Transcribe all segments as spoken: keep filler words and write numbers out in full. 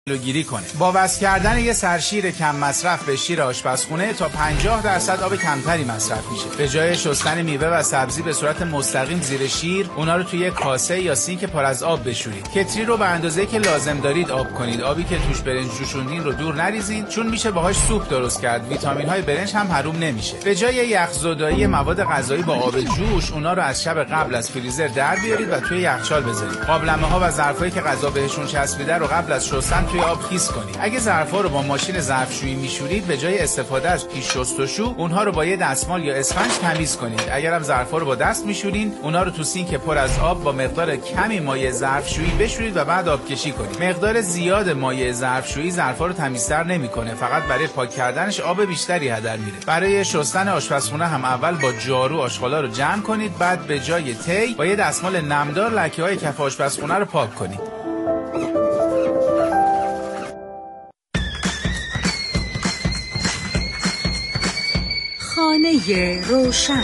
جلوگیری کنه. با وصل کردن یه سرشیر کم مصرف به شیر آشپزخونه تا پنجاه درصد آب کمتری مصرف میشه. به جای شستن میوه و سبزی به صورت مستقیم زیر شیر، اونا رو توی کاسه یا سینک پر از آب بشورید. کتری رو به اندازه‌ای که لازم دارید آب کنید. آبی که توش برنج جوشوندین رو دور نریزین، چون میشه باهاش سوپ درست کرد. ویتامین‌های برنج هم حروم نمیشه. به جای یخ‌زدایی مواد غذایی با آب جوش، اونا رو از شب قبل از فریزر در بیارید و توی یخچال بذارید. قابلمه‌ها و ظرفایی که غذا بهشون چسبیده رو قبل از شستن توی آب خیس کنید. اگه ظرفا رو با ماشین ظرفشویی میشورید، به جای استفاده از پیش شستشو، اونها رو با یه دستمال یا اسفنج تمیز کنید. اگر هم ظرفا رو با دست میشورین، اونها رو تو سینک پر از آب با مقدار کمی مایع ظرفشویی بشورید و بعد آبکشی کنید. مقدار زیاد مایع ظرفشویی ظرفا رو تمیزتر نمیکنه، فقط برای پاک کردنش آب بیشتری هدر میره. برای شستن آشپزخونه هم اول با جارو آشغالا رو جمع کنید، بعد به جای تی با یه دستمال نمدار لکه‌های کف آشپزخونه رو پاک کنید. خانه روشن.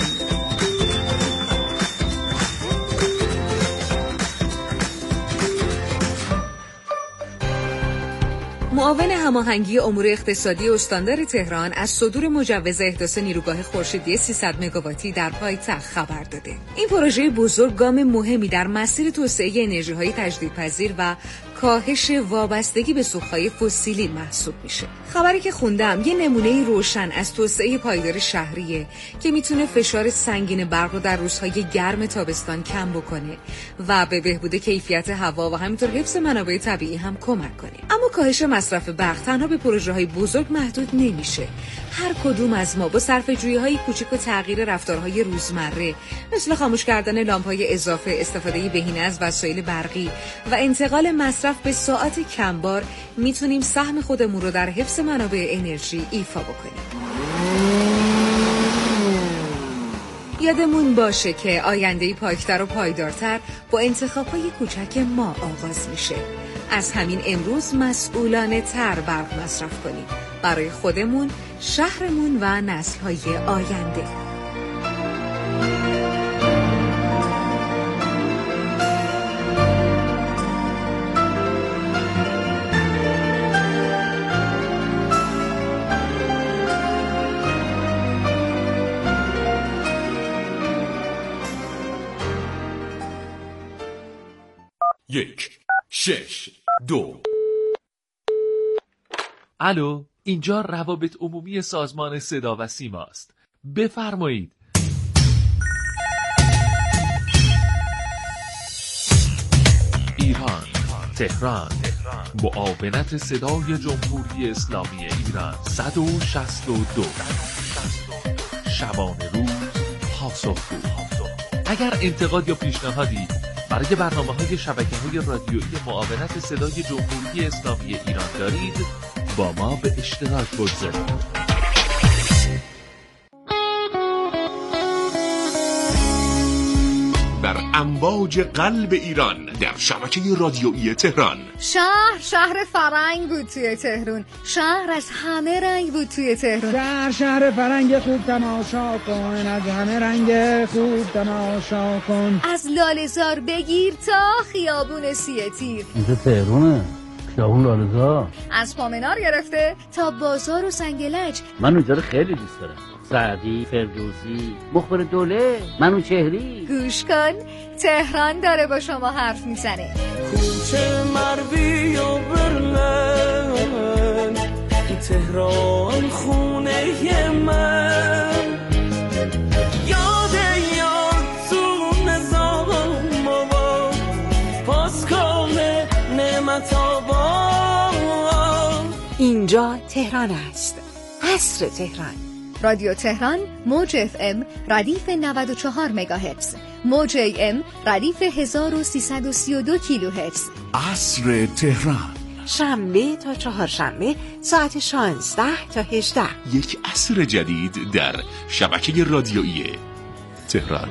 معاون هماهنگی امور اقتصادی استاندار تهران از صدور مجوز احداث نیروگاه خورشیدی سیصد مگاواتی در پایتخت خبر داده. این پروژه بزرگ گام مهمی در مسیر توسعه انرژی‌های تجدیدپذیر و کاهش وابستگی به سوخت‌های فسیلی محسوب میشه. خبری که خوندم یه نمونه روشن از توسعه پایدار شهریه که میتونه فشار سنگین برق رو در روزهای گرم تابستان کم بکنه و به بهبود کیفیت هوا و همینطور حفظ منابع طبیعی هم کمک کنه. اما کاهش مصرف برق تنها به پروژه‌های بزرگ محدود نمیشه. هر کدوم از ما با صرفه‌جویی‌های کوچک و تغییر رفتارهای روزمره مثل خاموش کردن لامپ‌های اضافه، استفاده بهینه از وسایل برقی و انتقال مصرف به ساعت کمبار میتونیم سهم خودمون رو در حفظ منابع انرژی ایفا بکنیم. یادمون باشه که آینده‌ای پاکتر و پایدارتر با انتخاب‌های کوچک ما آغاز میشه. از همین امروز مسئولانه تر برق مصرف کنیم برای خودمون، شهرمون و نسل‌های آینده. یک شش دو. الو، اینجا روابط عمومی سازمان صدا و سیما است. بفرمایید. ایران، تهران، معاونت صدای جمهوری اسلامی ایران صد و شصت و دو. شبانه روز پاسخگو. اگر انتقاد یا پیشنهادی برای برنامه‌های شبکه‌های رادیویی معاونت صدای جمهوری اسلامی ایران دارید، با ما به اشتراک بگذارید. در امواج قلب ایران در شبکه رادیویی تهران. شهر شهر فرنگ بود توی تهران، شهر از همه رنگ بود توی تهران. شهر شهر فرنگ خوب تماشا کن، از همه رنگ خوب تماشا کن. از لاله‌زار بگیر تا خیابون سیه تیر. اینجا تهرانه، خیابون لاله‌زار. از پامنار گرفته تا بازار و سنگلج. من اونجا رو خیلی دوست دارم. سعدی، فردوسی، مخبر دوله، منوچهری. گوش کن، تهران داره با شما حرف میزنه. کوچه مروی و برلن، تهران خونه من. یاد یاد تو نظام آباد، پاسکال نعمت آباد. اینجا تهران است، عصر تهران. رادیو تهران، موج اف ام ردیف نود و چهار مگاهرتز، موج ای ام ردیف هزار و سیصد و سی و دو کیلوهرتز. عصر تهران، شنبه تا چهارشنبه ساعت شانزده تا هجده. یک عصر جدید در شبکه رادیویی تهران.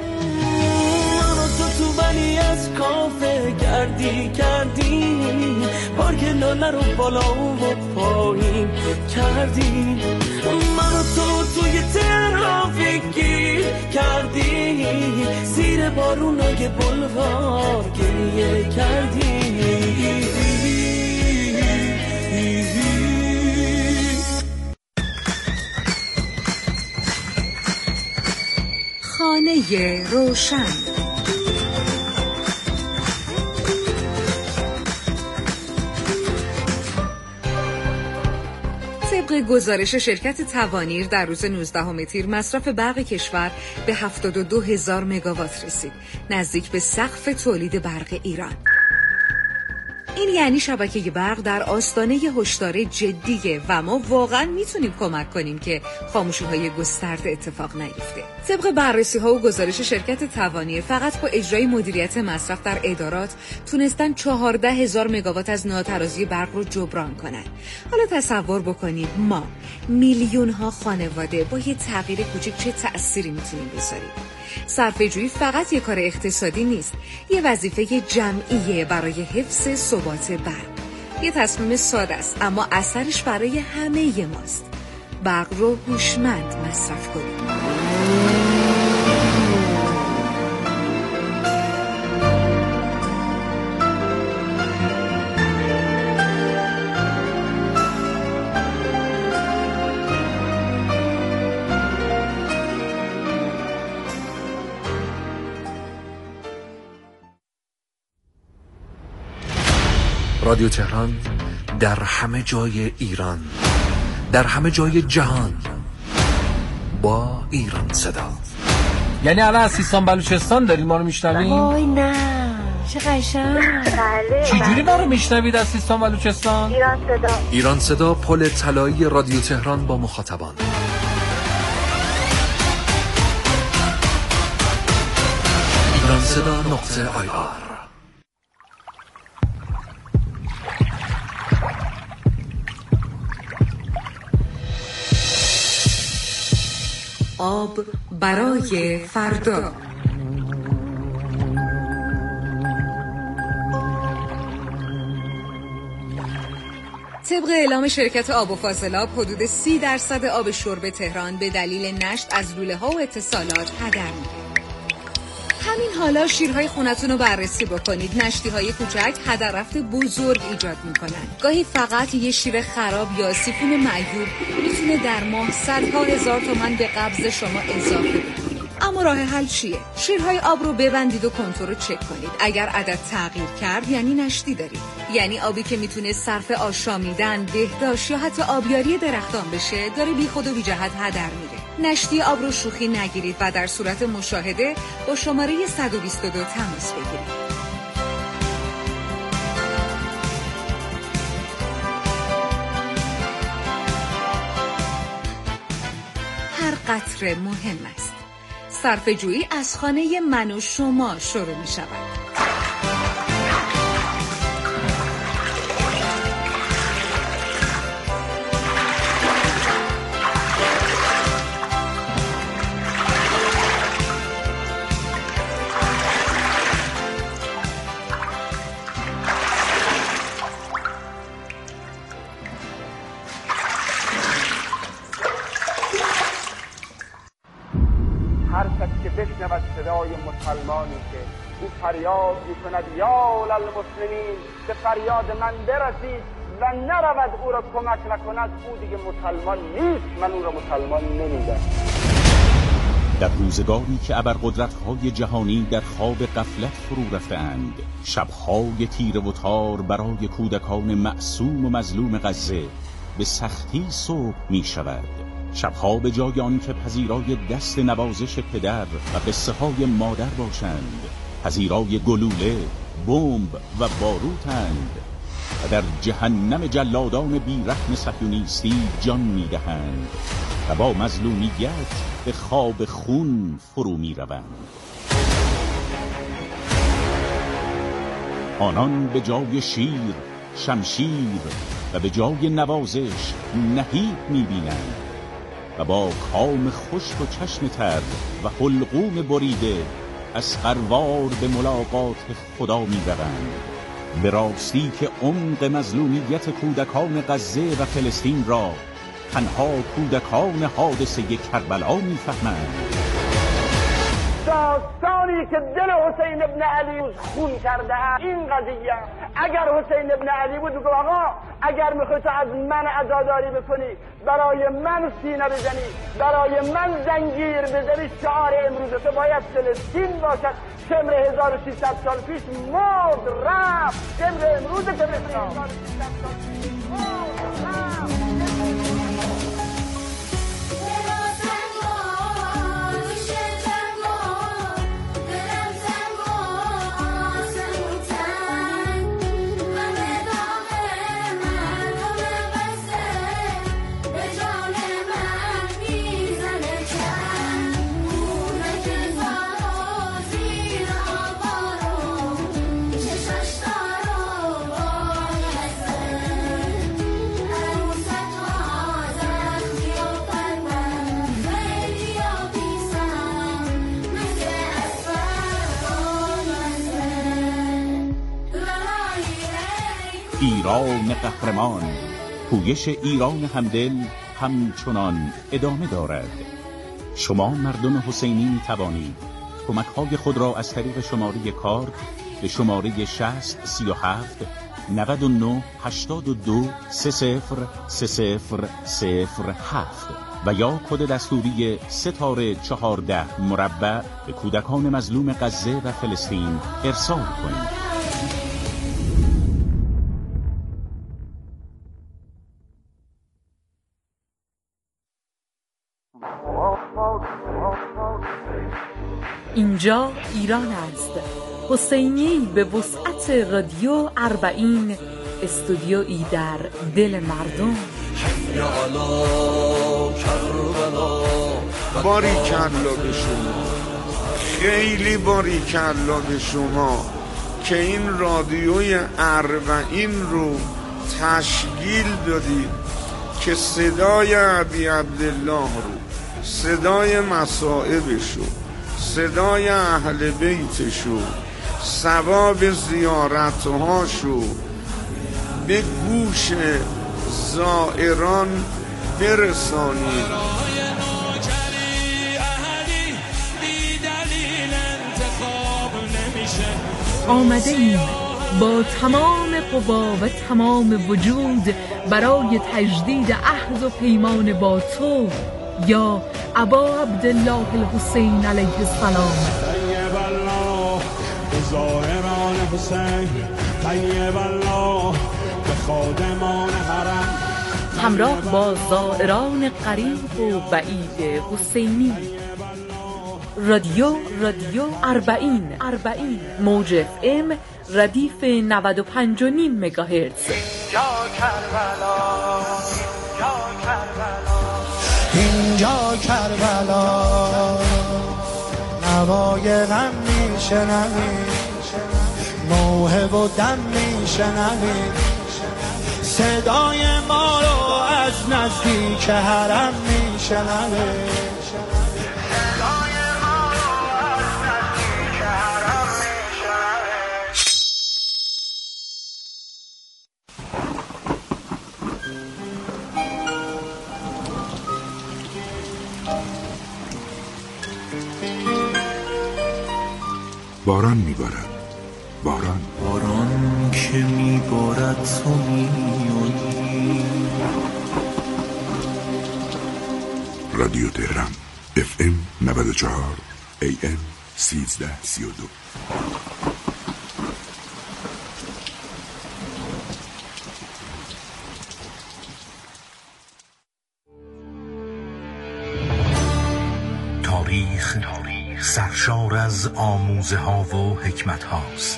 تو بلی از کافه گردی کردی، پارک لاله رو بالا و پایین کردی. منو تو توی ترافیک گیر کردی، زیر بارونای بلوار گریه کردی. روزنامه روشن. طبق گزارش شرکت توانیر در روز نوزدهم تیر مصرف برق کشور به هفتاد و دو هزار مگاوات رسید، نزدیک به سقف تولید برق ایران. این یعنی شبکه برق در آستانه هشدار جدیه و ما واقعا میتونیم کمک کنیم که خاموشی‌های گسترده اتفاق نیفته. طبق بررسی‌ها و گزارش شرکت توانیر فقط با اجرای مدیریت مصرف در ادارات تونستن چهارده هزار مگاوات از ناترازی برق رو جبران کنن. حالا تصور بکنید ما میلیون‌ها خانواده با یه تغییر کوچیک چه تأثیری میتونیم بذاریم. صرفه‌جویی فقط یک کار اقتصادی نیست، یه وظیفه جمعیه برای حفظ ثبات برق. یه تصمیم ساده است اما اثرش برای همه ماست. برق رو هوشمند مصرف کنیم. رادیو تهران در همه جای ایران، در همه جای جهان، با ایران صدا. یعنی الان از سیستان بلوچستان دارید ما رو میشنوید؟ وای نه چه قشنگ. بله. چجوری ما رو میشنوید از سیستان بلوچستان؟ ایران صدا. ایران صدا، پل طلایی رادیو تهران با مخاطبان. ایران صدا نقطه آی آر. آب برای فردا. طبق اعلام شرکت آب و فاضلاب حدود سی درصد آب شرب تهران به دلیل نشت از لوله ها و اتصالات هدر میره. همین حالا شیرهای خونتون رو بررسی بکنید. نشتی های کوچک هدر رفت بزرگ ایجاد میکنن. گاهی فقط یه شیر خراب یا سیفون معیوب میتونه در ماه صدها هزار تومان به قبض شما اضافه بده. اما راه حل چیه؟ شیرهای آب رو ببندید و کنتور رو چک کنید. اگر عدد تغییر کرد یعنی نشتی دارید. یعنی آبی که میتونه صرف آشامیدن، بهداشت یا حتی آبیاری درختان بشه داره بی خود و بی جهت هدر میره. نشتی آب رو شوخی نگیرید و در صورت مشاهده با شماره صد و بیست و دو تماس بگیرید. هر قطره مهم است. صرفه‌جویی از خانه من و شما شروع می شود. بشنود صدای مسلمانی که او فریاد میکند یا للمسلمین، به فریاد من برسید و نرود او را کمک نکند، او دیگه مسلمان نیست، من او را مسلمان نمیدم. در روزگاری که ابرقدرت‌های جهانی در خواب غفلت فرو رفته‌اند، شب‌های تیره و تار برای کودکان معصوم و مظلوم غزه به سختی صبح می‌شود. شبها به جای آن که پذیرای دست نوازش پدر و قصه های مادر باشند، پذیرای گلوله، بمب و باروتند و در جهنم جلادان بیرحم صهیونیستی جان میدهند و با مظلومیت به خواب خون فرو میروند. آنان به جای شیر، شمشیر و به جای نوازش نهیب میبینند و با کام خشک و چشم تر و حلقوم بریده از خروار به ملاقات خدا می روند. به راستی که عمق مظلومیت کودکان غزه و فلسطین را تنها کودکان حادثه کربلا می فهمند. داستانی کاری که دل حسین ابن علی خون کرده این قضیه. اگر حسین ابن علی بود بگو آقا اگر میخوای تو از من عزاداری بکنی، برای من سینه بزنی، برای من زنجیر بزنی، شعار امروز تو باید فلسطین باشد. شمر هزار و سیصد سال پیش مرد رفت، شمر امروز تو بسیار ایران قهرمان، پویش ایران همدل همچنان ادامه دارد. شما مردم حسینی می توانید کمک های خود را از طریق شماره کارت به شماره شصت سی و هفت نود و نه هشتاد و دو سه صفر سه صفر صفر هفت و یا کد دستوری ستاره چهارده مربع به کودکان مظلوم غزه و فلسطین ارسال کنید. اینجا ایران است. حسینی به وسعت رادیو اربعین، استودیویی در دل مردم. باریکلا به شما، خیلی باریکلا به شما که این رادیوی اربعین رو تشکیل دادید که صدای ابی عبدالله رو، صدای مصائبشو، صدای اهل بیتشو، ثواب زیارتهاشو به گوش زائران برسانید. آمده ایم با تمام قوا و تمام وجود برای تجدید عهد و پیمان با تو یا ابا عبدالله الحسین علیه السلام. طیب الله به زائران حسین، طیب الله به خادمان حرم، همراه با زائران قریب و بعید حسینی. رادیو رادیو اربعین اربعین موج اف ام ردیف نود و پنج و نیم مگاهرتز. یا کربلا یا کربلا اینجا کربلا، نوای غم میشنوی، نوحه و دم میشنوی، صدای ما رو از نزدیک حرم میشنوی. باران میبارد، باران باران که میبارد تو میانی. رادیو تهران اف ام نود و چهار ای ام سیزده سی و دو. تاریخ سرشار از آموزه ها و حکمت هاست.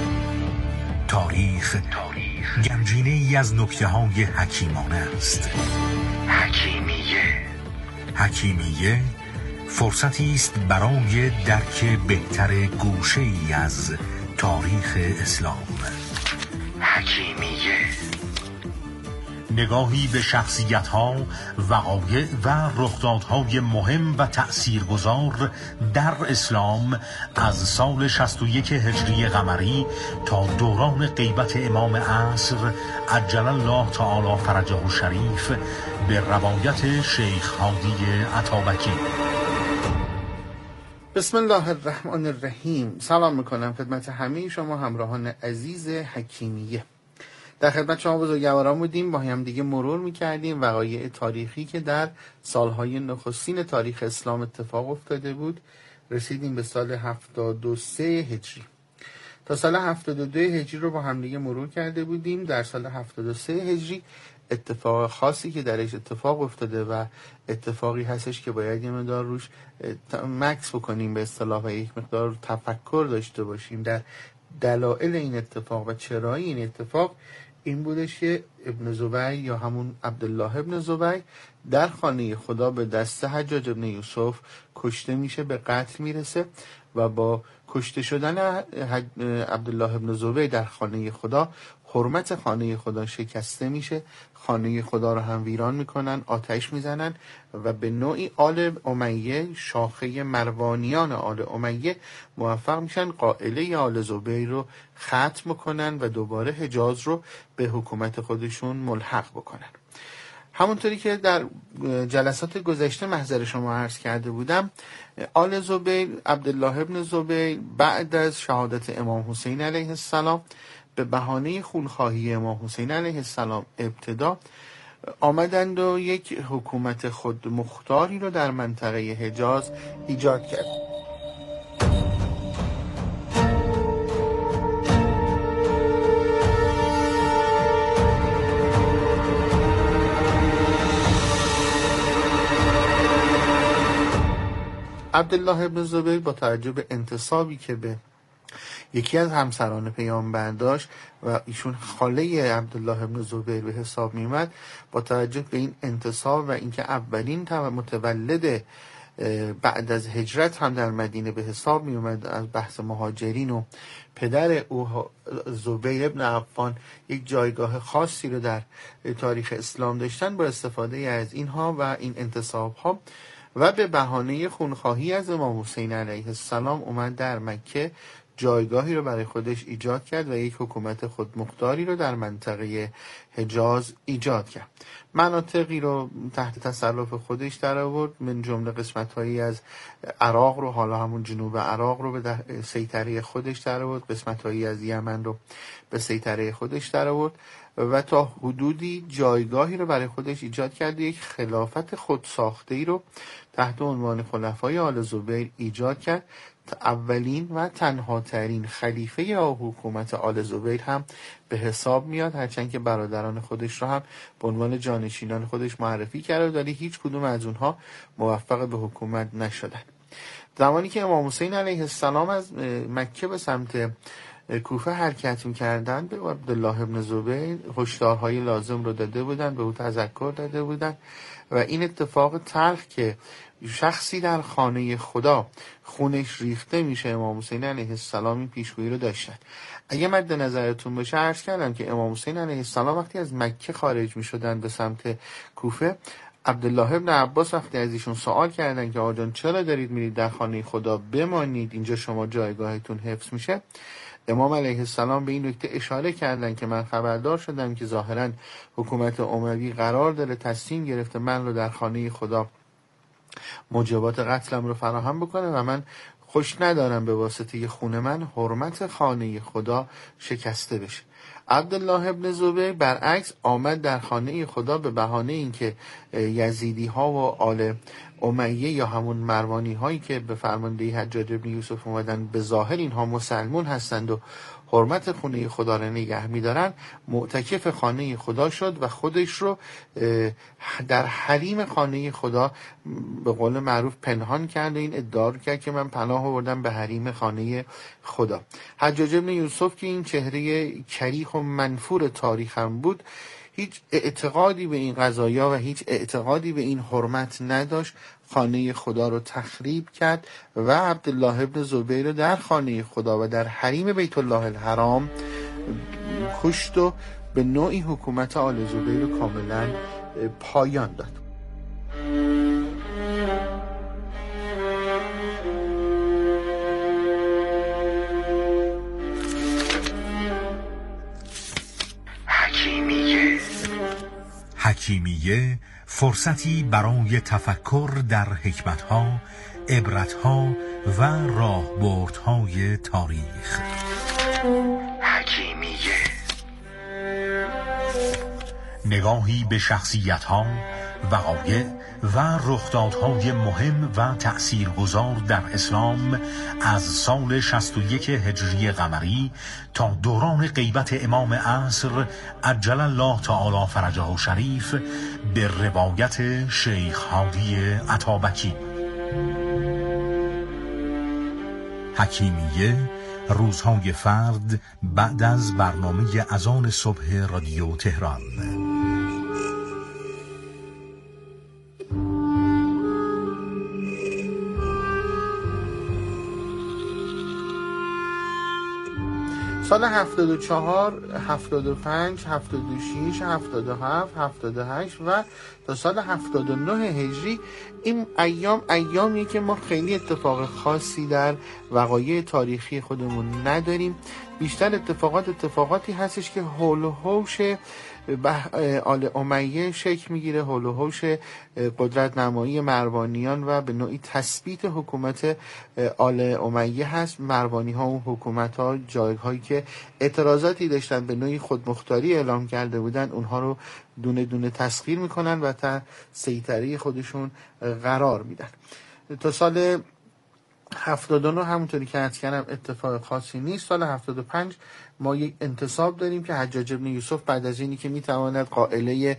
تاریخ گنجینه ای از نکته های حکیمانه است. حکیمیه حکیمیه فرصتی است برای درک بهتر گوشه ای از تاریخ اسلام. حکیمیه نگاهی به شخصیت‌ها، وقایع و رخدادهای مهم و تأثیرگذار در اسلام از سال شصت و یک هجری قمری تا دوران غیبت امام عصر عجل الله تعالی فرجه الشریف به روایت شیخ هادی عطابکی. بسم الله الرحمن الرحیم. سلام میکنم خدمت همه شما همراهان عزیز حکیمیه. در خدمت شما بزرگواران بودیم، با هم دیگه مرور میکردیم وقایع تاریخی که در سالهای نخستین تاریخ اسلام اتفاق افتاده بود. رسیدیم به سال هفتاد و سه هجری. تا سال هفتاد و دو هجری رو با هم دیگه مرور کرده بودیم. در سال هفتاد و سه هجری اتفاق خاصی که درش اتفاق افتاده و اتفاقی هستش که باید یه مقدار روش مکس بکنیم به اصطلاح و یک مقدار تفکر داشته باشیم در دلایل این اتفاق و چرایی این اتفاق. این بودش که ابن زبیر یا همون عبدالله ابن زبیر در خانه خدا به دست حجاج ابن یوسف کشته میشه، به قتل میرسه و با کشته شدن عبدالله ابن زبیر در خانه خدا حرمت خانه خدا شکسته میشه. خانه خدا رو هم ویران میکنن، آتش میزنن و به نوعی آل امیه، شاخه مروانیان آل امیه، موفق میشن قائله آل زبیر رو ختم کنن و دوباره حجاز رو به حکومت خودشون ملحق بکنن. همونطوری که در جلسات گذشته محضر شما عرض کرده بودم، آل زبیر، عبدالله ابن زبیر، بعد از شهادت امام حسین علیه السلام به بهانه خونخواهی امام حسین علیه السلام ابتدا آمدند و یک حکومت خود مختاری رو در منطقه حجاز ایجاد کرد. عبدالله ابن زبیر با توجه به انتسابی که به یکی از همسران پیامبر داشت و ایشون خاله عبدالله ابن زبیر به حساب می اومد، با توجه به این انتساب و اینکه اولین متولد بعد از هجرت هم در مدینه به حساب می اومد از بحث مهاجرین و پدر او زبیر ابن عوام یک جایگاه خاصی رو در تاریخ اسلام داشتن، با استفاده از اینها و این انتساب ها و به بهانه خونخواهی از امام حسین علیه السلام اومد در مکه جایگاهی رو برای خودش ایجاد کرد و یک حکومت خودمختاری رو در منطقه حجاز ایجاد کرد. مناطقی رو تحت تصرف خودش در آورد، من جمله قسمت‌هایی از عراق رو، حالا همون جنوب عراق رو به سیطره خودش در آورد، قسمت‌هایی از یمن رو به سیطره خودش در آورد و تا حدودی جایگاهی رو برای خودش ایجاد کرد. یک خلافت خودساخته‌ای رو تحت عنوان خلفای آل زبیر ایجاد کرد. اولین و تنها ترین خلیفه یا حکومت آل زبیر هم به حساب میاد، هرچند که برادران خودش رو هم به عنوان جانشینان خودش معرفی کرد، ولی هیچ کدوم از اونها موفق به حکومت نشدن. زمانی که امام حسین علیه السلام از مکه به سمت کوفه حرکت می‌کردند، به عبدالله ابن زبیر هشدارهای لازم رو داده بودند، به او تذکر داده بودند و این اتفاق تلخ که شخصی در خانه خدا خونش ریخته میشه امام حسین علیه السلام این پیشگویی رو داشتن. اگه مد نظرتون باشه عرض کردم که امام حسین علیه السلام وقتی از مکه خارج میشدن به سمت کوفه، عبدالله ابن عباس وقتی از ایشون سوال کردن که آقا جان چرا دارید میرید در خانه خدا، بمانید اینجا شما جایگاهتون حفظ میشه، امام علیه السلام به این نکته اشاره کردن که من خبردار شدم که ظاهراً حکومت اموی قرار داره تصمیم گرفته من رو در خانه خدا موجبات قتلم رو فراهم بکنه و من خوش ندارم به واسطه خون من حرمت خانه خدا شکسته بشه. عبدالله ابن زبیر برعکس آمد در خانه خدا به بهانه اینکه یزیدی ها و آل امیه یا همون مروانی هایی که به فرماندهی حجاج ابن یوسف اومدن، به ظاهر اینها مسلمون هستند و حرمت خانه خدا را نگه می‌دارن، معتکف خانه خدا شد و خودش رو در حریم خانه خدا به قول معروف پنهان کرد و این ادعا رو کرد که من پناه آوردم به حریم خانه خدا. حجاج ابن یوسف که این چهره کریخ و منفور تاریخ هم بود، هیچ اعتقادی به این قضایا و هیچ اعتقادی به این حرمت نداشت، خانه خدا رو تخریب کرد و عبدالله ابن زبیر رو در خانه خدا و در حریم بیت الله الحرام کشت و به نوعی حکومت آل زبیر رو کاملا پایان داد. حکیمیه حکیمیه فرصتی برای تفکر در حکمتها، عبرتها و راهبردهای تاریخ. حکیمیه، نگاهی به شخصیت‌ها، وقایع و رخدادهای مهم و تأثیرگذار در اسلام از سال شصت و یک هجری قمری تا دوران غیبت امام عصر عجل الله تعالی فرجه شریف به روایت شیخ هادی عطابکی. حکیمیه، روزهای فرد بعد از برنامه اذان صبح رادیو تهران. سال هفتاد و چهار، هفتاد و پنج، هفتاد و شش، هفتاد و هفت، هفتاد و هشت و تا سال هفتاد و نه هجری این ایام ایامیه که ما خیلی اتفاق خاصی در وقایع تاریخی خودمون نداریم. بیشتر اتفاقات اتفاقاتی هستش که حول و حوش آل امیه شکل میگیره، حول و حوش قدرت نمایی مروانیان و به نوعی تثبیت حکومت آل امیه هست. مروانی ها و حکومت ها جایهایی که اعتراضاتی داشتن به نوعی خودمختاری اعلام کرده بودن اونها رو دونه دونه تسخیر میکنن و تا سیطره خودشون قرار میدن. تا سال هفتاد و نه همونطوری که عرض کردم اتفاق خاصی نیست. سال هفتاد و پنج ما یک انتصاب داریم که حجاج ابن یوسف بعد از اینی که میتواند قائله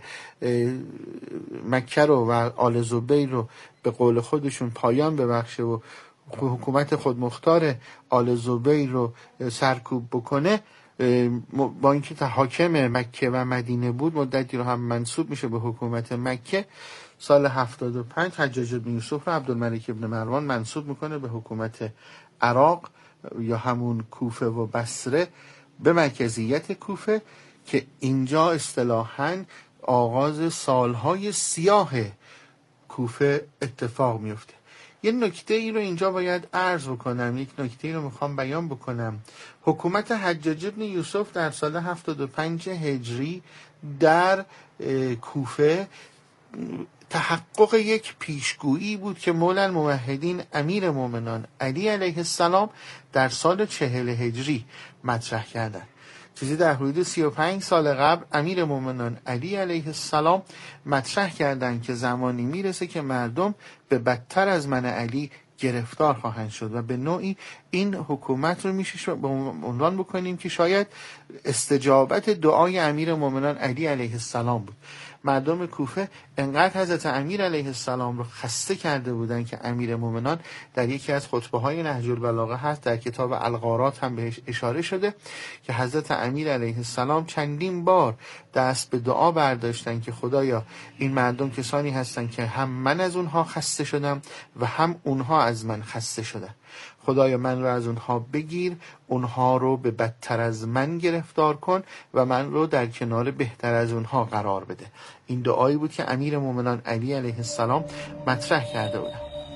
مکه رو و آل زبیر رو به قول خودشون پایان ببخشه و حکومت خودمختار آل زبیر رو سرکوب بکنه، با اینکه تا حاکم مکه و مدینه بود مدتی رو هم منصوب میشه به حکومت مکه. سال هفتاد و پنج حجاج بن یوسف و عبدالملک ابن مروان منصوب میکنه به حکومت عراق یا همون کوفه و بصره به مرکزیت کوفه که اینجا اصطلاحاً آغاز سالهای سیاه کوفه اتفاق میفته. یه نکته ای رو اینجا باید عرض بکنم، یک نکته ای رو میخوام بیان بکنم. حکومت حجاج بن یوسف در سال هفتاد و پنج هجری در کوفه تحقق یک پیشگویی بود که مولا الموحدین امیر مومنان علی علیه السلام در سال چهل هجری مطرح کردند. چیزی در حدود سی و پنج سال قبل امیر مومنان علی علیه السلام مطرح کردند که زمانی میرسه که مردم به بدتر از من علی گرفتار خواهند شد و به نوعی این حکومت رو میشه به عنوان بکنیم که شاید استجابت دعای امیر مومنان علی علیه السلام بود. مردم کوفه انقدر حضرت امیر علیه السلام رو خسته کرده بودن که امیر مومنان در یکی از خطبه های نهج البلاغه هست، در کتاب الغارات هم بهش اشاره شده که حضرت امیر علیه السلام چندین بار دست به دعا برداشتن که خدایا این مردم کسانی هستن که هم من از اونها خسته شدم و هم اونها از من خسته شدن. خدایا من رو از اونها بگیر، اونها رو به بدتر از من گرفتار کن و من رو در کنار بهتر از اونها قرار بده. این دعایی بود که امیر مومنان علی علیه السلام مطرح کرده بودن.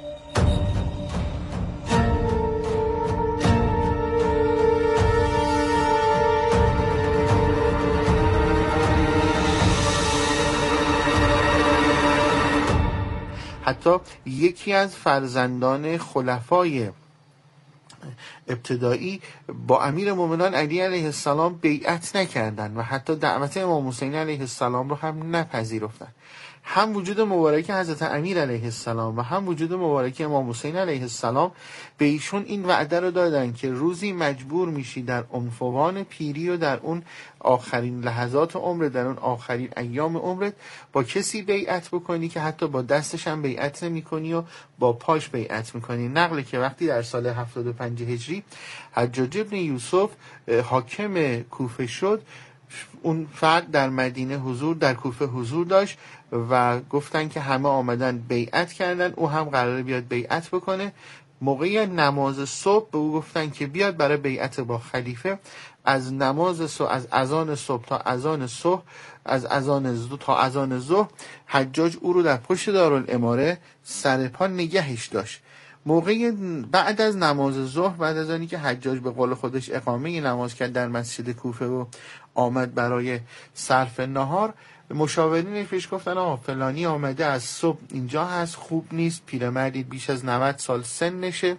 حتی یکی از فرزندان خلفای ابتدایی با امیر مومنان علی علیه السلام بیعت نکردند و حتی دعوت امام حسین علیه السلام رو هم نپذیرفتند. هم وجود مبارک حضرت امیر علیه السلام و هم وجود مبارک امام حسین علیه السلام به ایشون این وعده رو دادن که روزی مجبور میشی در عنفوان پیری و در اون آخرین لحظات عمرت، در اون آخرین ایام عمرت با کسی بیعت بکنی که حتی با دستش هم بیعت نمی‌کنی و با پاش بیعت می‌کنی. نقله که وقتی در سال هفتاد و پنج هجری حجاج ابن یوسف حاکم کوفه شد، اون فرد در مدینه حضور در کوفه حضور داشت و گفتن که همه آمدن بیعت کردن، او هم قراره بیاد بیعت بکنه. موقع نماز صبح به او گفتن که بیاد برای بیعت با خلیفه. از نماز صبح، از اذان صبح تا اذان صبح، از اذان ظهر تا اذان ظهر حجاج او رو در پشت دارالاماره سر پا نگهش داشت. موقع بعد از نماز ظهر، بعد از آنی که حجاج به قول خودش اقامه نماز کرد در مسجد کوفه و آمد برای صرف نهار، مشاورینش پیش گفتن آه فلانی آمده از صبح اینجا هست، خوب نیست، پیرمردی بیش از نود سال سنشه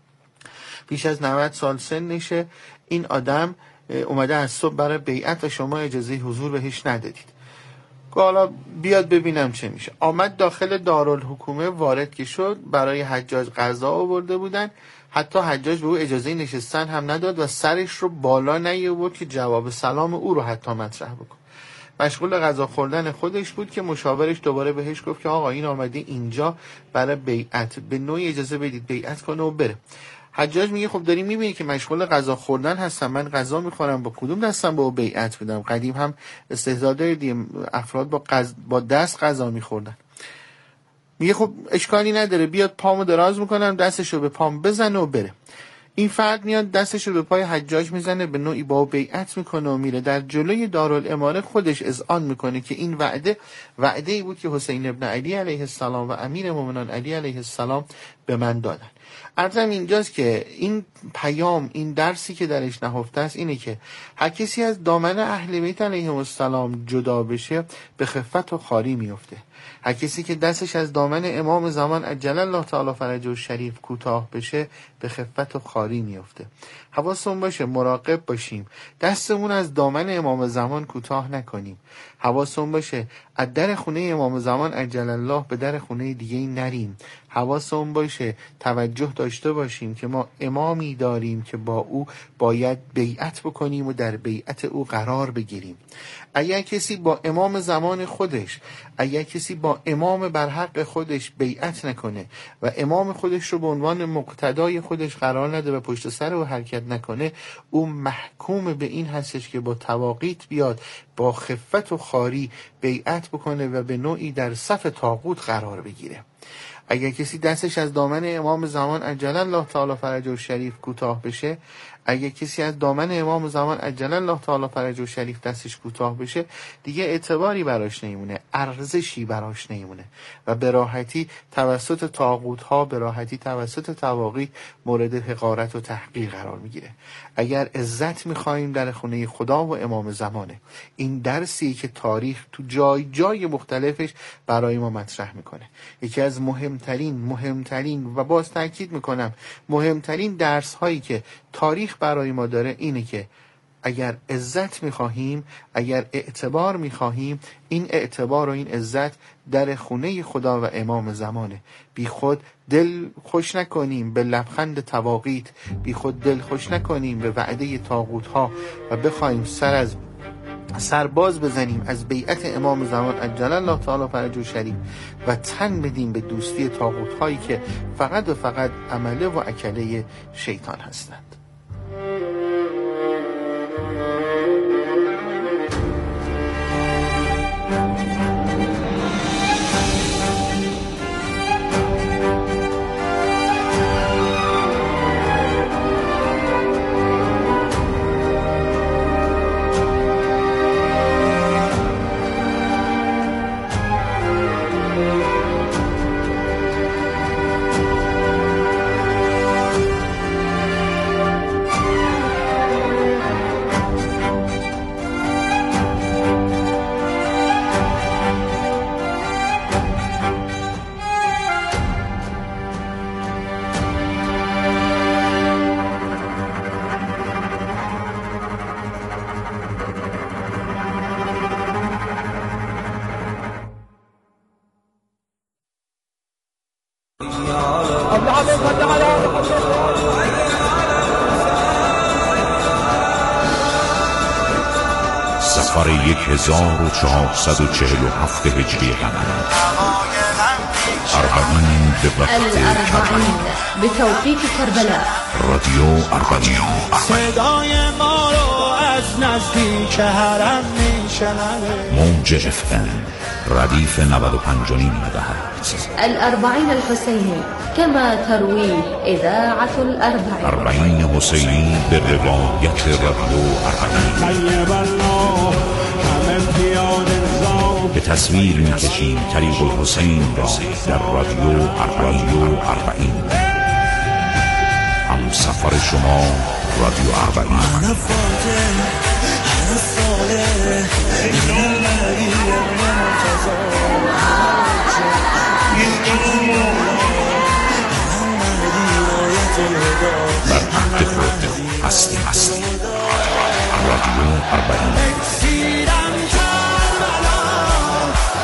بیش از نود سال سنشه این آدم اومده از صبح برای بیعت و شما اجازه حضور بهش ندادید. حالا بیاد ببینم چه میشه. آمد داخل دارالحکومه، وارد که شد برای حجاج غذا آورده بودن، حتی حجاج به او اجازه نشستن هم نداد و سرش رو بالا نیاورد که جواب سلام او رو حتی مطرح بکن. مشغول غذا خوردن خودش بود که مشاورش دوباره بهش گفت که آقا این آمده اینجا برای بیعت، به نوعی اجازه بدید بیعت کنه و بره. حجاج میگه خب داری میبینی که مشغول غذا خوردن هستم، من غذا میخورم، با کدوم دستم با بیعت بدم؟ قدیم هم استعداد داریم افراد با, غز... با دست غذا میخوردن. میگه خب اشکالی نداره، بیاد پامو دراز میکنم دستشو به پام بزنه و بره. این فرد میاد دستشو به پای حجاج میزنه، به نوعی با بیعت میکنه و میره. در جلوی دارالاماره خودش اذعان میکنه که این وعده وعده ای بود که حسین ابن علی علیه السلام و امیر مومنان علی علیه السلام به من دادن. عرضم اینجاست که این پیام، این درسی که درش نهفته است اینه که هر کسی از دامن اهل بیت علیهم السلام جدا بشه به خفت و خواری میفته. هر کسی که دستش از دامن امام زمان عجل الله تعالی فرجه الشریف کوتاه بشه به خفت و خواری میفته. حواسمون باشه، مراقب باشیم، دستمون از دامن امام زمان کوتاه نکنیم. حواسمون باشه از در خونه امام زمان عجل الله به در خونه دیگه نریم. حواسمون باشه توجه داشته باشیم که ما امامی داریم که با او باید بیعت بکنیم و در بیعت او قرار بگیریم. اگر کسی با امام زمان خودش، اگر کسی با امام برحق خودش بیعت نکنه و امام خودش رو به عنوان مقتدای خودش قرار نده و پشت سر او حرکت نکنه، او محکوم به این هستش که با تواقیت بیاد، با خفت و خواری بیعت بکنه و به نوعی در صف طاغوت قرار بگیره. اگر کسی دستش از دامن امام زمان عجل الله تعالی فرجه الشریف کوتاه بشه، اگر کسی از دامن امام زمان عجل الله تعالی فرجه الشریف دستش کوتاه بشه، دیگه اعتباری براش نمیمونه، ارزشی براش نمیمونه و به راحتی توسط طاغوت ها، به راحتی توسط طواغیت مورد حقارت و تحقیر قرار میگیره. اگر عزت میخوایم در خونه خدا و امام زمانه، این درسی که تاریخ تو جای جای مختلفش برای ما مطرح میکنه. یکی از مهمترین مهمترین و باز تاکید میکنم مهمترین درس هایی که تاریخ برای ما داره اینه که اگر عزت میخواهیم، اگر اعتبار میخواهیم، این اعتبار و این عزت در خونه خدا و امام زمانه. بی خود دل خوش نکنیم به لبخند طواغیت، بی خود دل خوش نکنیم به وعده طاغوت ها و بخوایم سر از سرباز بزنیم از بیعت امام زمان عجل الله تعالی فرجه الشریف و تن بدیم به دوستی طاغوت هایی که فقط و فقط عمله و اکله شیطان هستند. سفر یک هزار و چهارصد و چهل و هفت هجری قمری، اربعین به وقت کربلا، به توفیق کربلا. رادیو اربعین. صدای ما رو از نزدیک حرم میشنوه. موج اف ام ردیف نود و پنج و نیم مگاهرتز. الأربعين الحسيني كما تروي إذاعة الأربعين. اربعین حسینی به روایت رادیو اربعین. به تصویر میکشیم طریق الحسین را در رادیو اربعین. اربعین هم سفر شما رادیو اربعین. بر تخت خود هستی هستی رادیو اربعین